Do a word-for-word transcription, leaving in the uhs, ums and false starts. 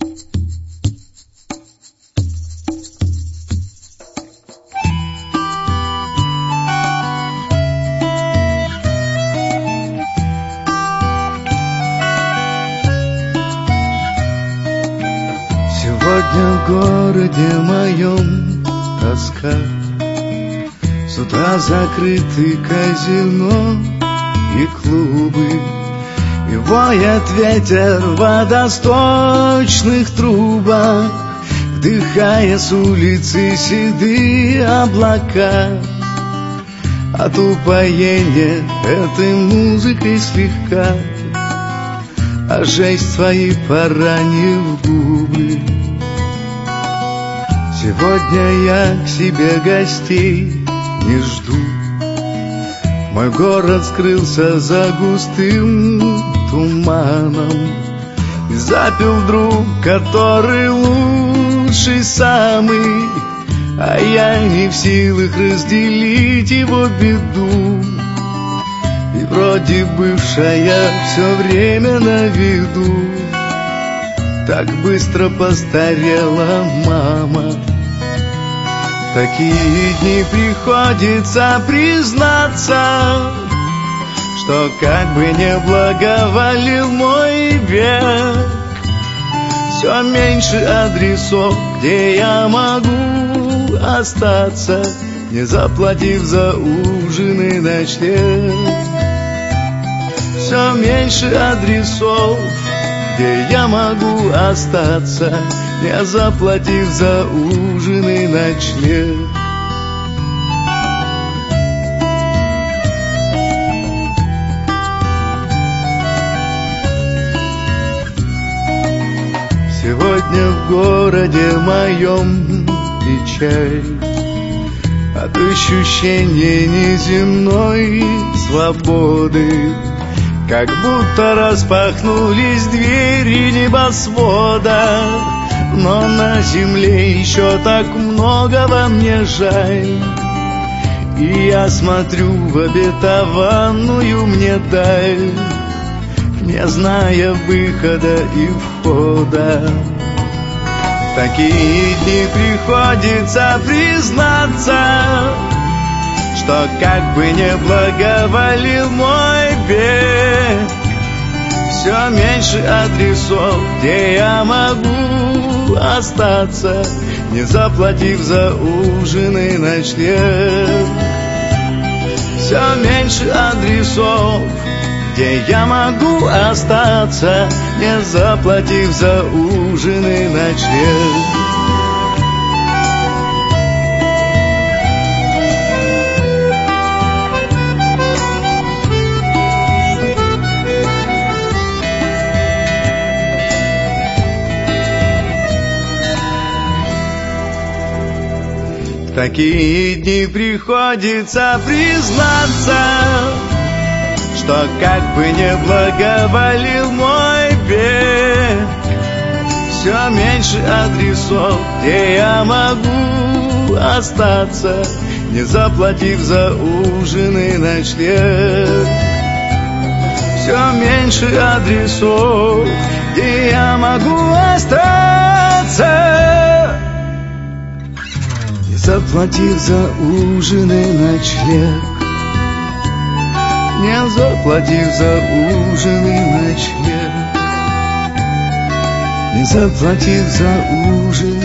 Сегодня в городе моем тоска. С утра закрыты казино и клубы, и воет ветер в водосточных трубах, вдыхая с улицы седые облака. От упоения этой музыкой слегка, а жесть свои поранив губы. Сегодня я к себе гостей не жду. Мой город скрылся за густым туманом, и запил друг, который лучший самый, а я не в силах разделить его беду. И вроде бывшая все время на виду, так быстро постарела мама. В такие дни приходится признаться, что как бы не благоволил мой век, все меньше адресов, где я могу остаться, не заплатив за ужин и ночлег. Все меньше адресов, где я могу остаться, не заплатив за ужин и ночлег. Сегодня в городе моем печаль от ощущения неземной свободы, как будто распахнулись двери небосвода. Но на земле еще так много во мне жаль, и я смотрю в обетованную мне даль, не зная выхода и входа. В такие дни приходится признаться, что как бы не благоволил мой век, все меньше адресов, где я могу остаться, не заплатив за ужин и ночлег. Все меньше адресов, где я могу остаться, не заплатив за ужин и ночлег. В такие дни приходится признаться, что как бы не благоволил мой век, все меньше адресов, где я могу остаться, не заплатив за ужин и ночлег. Все меньше адресов, где я могу остаться, не заплатив за ужин и ночлег. Не заплатив за ужин и ночлег, не заплатив за ужин